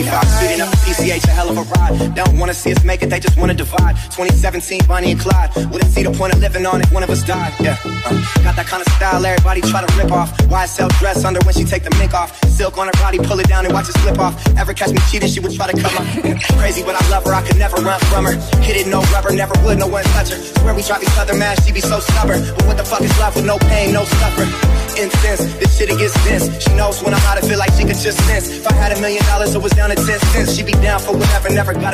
Speeding up the PCH, a hell of a ride. Don't wanna see us make it, they just wanna divide. 2017, Bonnie and Clyde. Wouldn't see the point of living on if one of us died. Yeah, got that kind of style everybody try to rip off. YSL dress under when she take the mink off. Silk on her body, pull it down and watch it slip off. Ever catch me cheating, she would try to come up. Crazy, but I love her, I could never run from her. Hit it, no rubber, never would, no one touch her. Swear we drive each other mad, she be so stubborn. But what the fuck is love with no pain, no suffering? Incense, this shit it gets dense. She knows when I'm out, I feel like she could just sense. If I had $1 million, it was down to 10 cents. She be down for whatever, never got